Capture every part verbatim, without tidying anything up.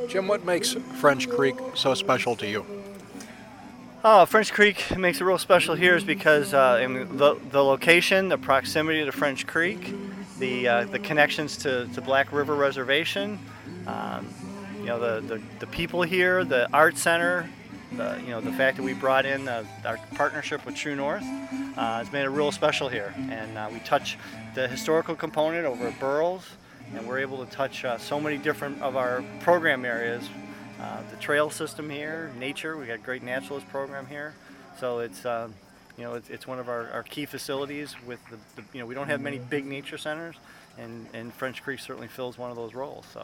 Jim, what makes French Creek so special to you? Oh, French Creek makes it real special here is because uh, I mean, the, the location, the proximity to French Creek, the uh, the connections to, to Black River Reservation, um, you know, the, the, the people here, the art center, the, you know, the fact that we brought in uh, our partnership with True North uh, has made it real special here. And uh, we touch the historical component over at Burroughs, and we're able to touch uh, so many different of our program areas. Uh, the trail system here, nature, we got a great naturalist program here. So it's, uh, you know, it's, it's one of our, our key facilities with the, the, you know, we don't have many big nature centers, and, and French Creek certainly fills one of those roles. So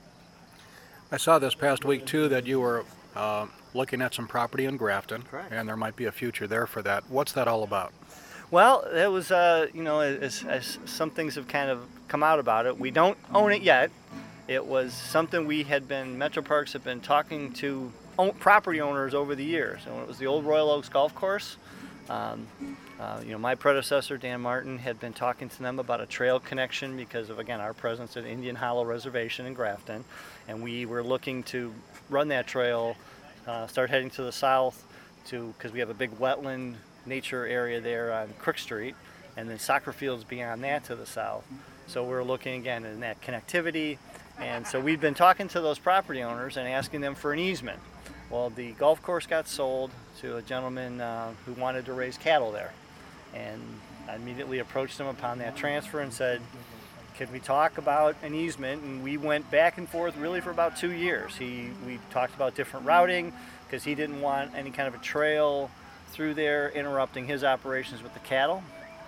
I saw this past week too that you were uh, looking at some property in Grafton. Correct. And there might be a future there for that. What's that all about? Well, it was, uh, you know, as, as some things have kind of come out about it, we don't own it yet. It was something we had been, Metro Parks had been talking to own, property owners over the years. And when it was the old Royal Oaks Golf Course, um, uh, you know, my predecessor, Dan Martin, had been talking to them about a trail connection because of, again, our presence at Indian Hollow Reservation in Grafton. And we were looking to run that trail, uh, start heading to the south to, because we have a big wetland nature area there on Crook Street, and then soccer fields beyond that to the south. So we're looking again in that connectivity. And so we've been talking to those property owners and asking them for an easement. Well, the golf course got sold to a gentleman uh, who wanted to raise cattle there. And I immediately approached him upon that transfer and said, could we talk about an easement? And we went back and forth really for about two years. He, we talked about different routing because he didn't want any kind of a trail through there interrupting his operations with the cattle.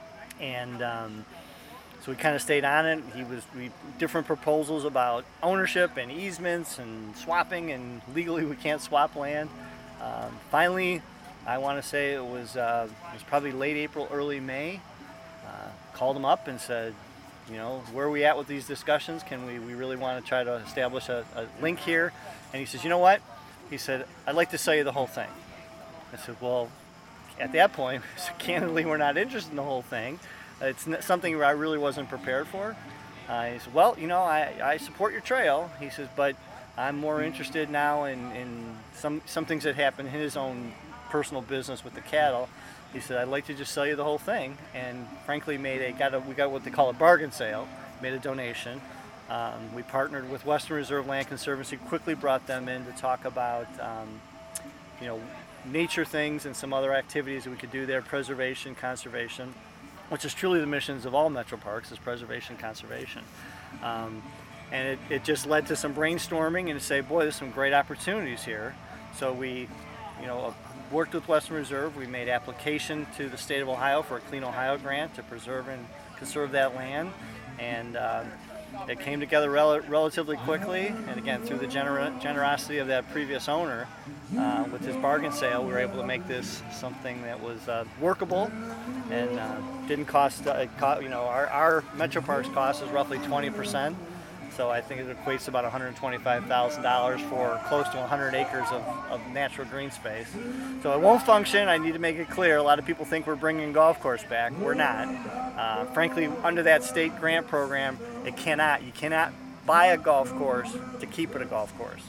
And um, so we kind of stayed on it. He was we different proposals about ownership and easements and swapping, and legally we can't swap land. Um, finally, I want to say it was uh, it was probably late April, early May. Uh, called him up and said, you know, where are we at with these discussions? Can we we really want to try to establish a, a link here? And he says, you know what? He said, I'd like to sell you the whole thing. I said, well, at that point, candidly, we're not interested in the whole thing. It's something I really wasn't prepared for. Uh, he said, well, you know, I, I support your trail. He says, but I'm more interested now in, in some, some things that happen in his own personal business with the cattle. He said, I'd like to just sell you the whole thing. And frankly, made a, got a, we got what they call a bargain sale, made a donation. Um, we partnered with Western Reserve Land Conservancy, quickly brought them in to talk about, um, you know, nature things and some other activities that we could do there, preservation, conservation, which is truly the missions of all Metro Parks, is preservation, conservation. Um, and it, it just led to some brainstorming and to say, boy, there's some great opportunities here. So we, you know, worked with Western Reserve. We made application to the state of Ohio for a Clean Ohio grant to preserve and conserve that land. And uh, it came together rel relatively quickly. And again, through the gener generosity of that previous owner, uh, with his bargain sale, we were able to make this something that was uh, workable and uh, didn't cost, uh, co you know, our, our Metro Parks cost is roughly twenty percent. So I think it equates to about one hundred twenty-five thousand dollars for close to one hundred acres of, of natural green space. So it won't function. I need to make it clear. A lot of people think we're bringing a golf course back. We're not. Uh, frankly, under that state grant program, it cannot. You cannot buy a golf course to keep it a golf course.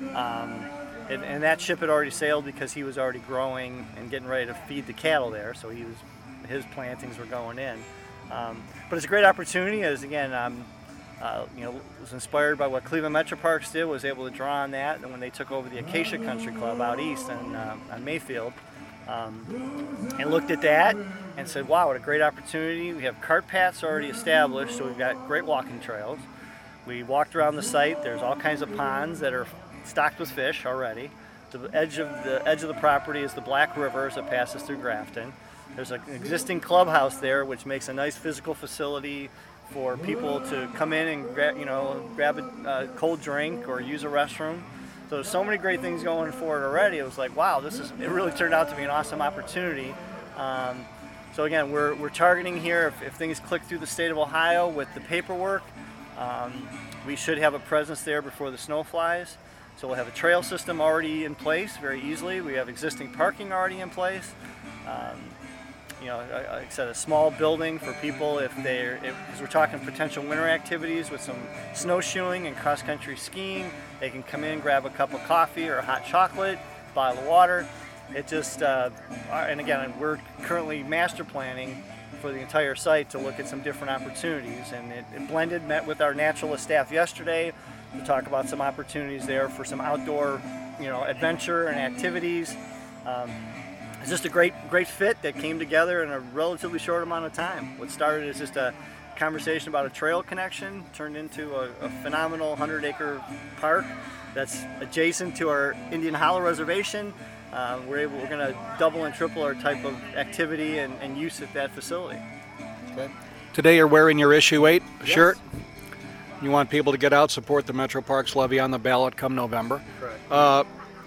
Um, and, and that ship had already sailed because he was already growing and getting ready to feed the cattle there. So he was, his plantings were going in. Um, but it's a great opportunity. As again, um, Uh, you know, was inspired by what Cleveland Metro Parks did, was able to draw on that, and when they took over the Acacia Country Club out east and, uh, on Mayfield, um, and looked at that and said, wow, what a great opportunity. We have cart paths already established, so we've got great walking trails. We walked around the site. There's all kinds of ponds that are stocked with fish already. The edge of the edge of the property is the Black River as it passes through Grafton. There's an existing clubhouse there, which makes a nice physical facility for people to come in and grab, you know, grab a uh, cold drink or use a restroom. So there's so many great things going for it already. It was like, wow, this is. It really turned out to be an awesome opportunity. Um, so again, we're we're targeting here. If, if things click through the state of Ohio with the paperwork, um, we should have a presence there before the snow flies. So we'll have a trail system already in place very easily. We have existing parking already in place. Um, you know, like I said, a small building for people if they're, because we're talking potential winter activities with some snowshoeing and cross-country skiing. They can come in, grab a cup of coffee or a hot chocolate, bottle of water. It just, uh, and again, we're currently master planning for the entire site to look at some different opportunities. And it, it blended, met with our naturalist staff yesterday to talk about some opportunities there for some outdoor, you know, adventure and activities. Um, it's just a great, great fit that came together in a relatively short amount of time. What started as just a conversation about a trail connection turned into a, a phenomenal hundred acre park that's adjacent to our Indian Hollow Reservation. Uh, we're able, we're going to double and triple our type of activity and, and use at that facility. Okay. Today you're wearing your issue eight Yes. shirt. You want people to get out, support the Metro Parks levy on the ballot come November. Correct. Uh,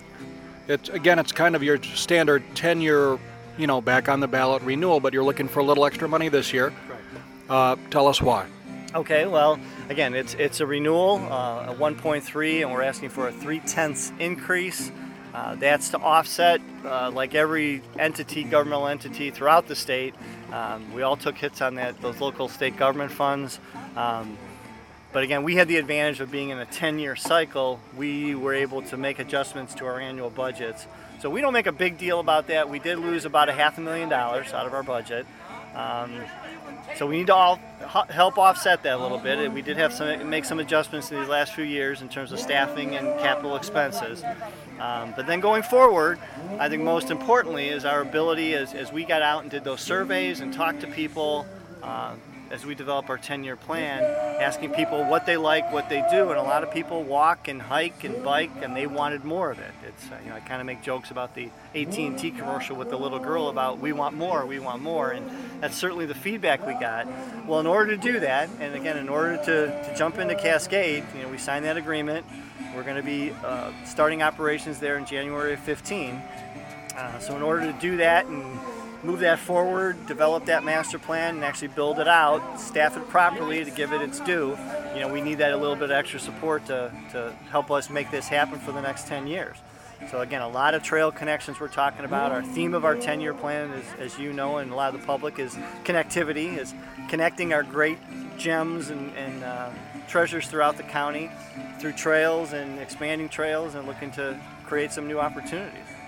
it's again, it's kind of your standard ten-year, you know, back on the ballot renewal, but you're looking for a little extra money this year. Correct. Uh, tell us why. Okay, well, again, it's it's a renewal, uh, a one point three, and we're asking for a three-tenths increase. Uh, that's to offset, uh, like every entity, governmental entity throughout the state. Um, we all took hits on that, those local state government funds. Um, but again, we had the advantage of being in a ten-year cycle. We were able to make adjustments to our annual budgets. So we don't make a big deal about that. We did lose about a half a million dollars out of our budget. Um, So we need to all help offset that a little bit. We did have some make some adjustments in these last few years in terms of staffing and capital expenses. Um, but then going forward, I think most importantly is our ability as, as we got out and did those surveys and talked to people uh, as we develop our ten-year plan, asking people what they like, what they do, and a lot of people walk and hike and bike, and they wanted more of it. It's uh, you know I kind of make jokes about the A T and T commercial with the little girl about we want more, we want more, and that's certainly the feedback we got. Well, in order to do that, and again, in order to, to jump into Cascade, you know, we signed that agreement. We're going to be uh, starting operations there in January of fifteen. Uh, so in order to do that and move that forward, develop that master plan, and actually build it out, staff it properly to give it its due, you know, we need that a little bit of extra support to, to help us make this happen for the next ten years. So again, a lot of trail connections we're talking about. Our theme of our ten-year plan, is, as you know, and a lot of the public, is connectivity, is connecting our great gems and, and uh, treasures throughout the county through trails and expanding trails and looking to create some new opportunities.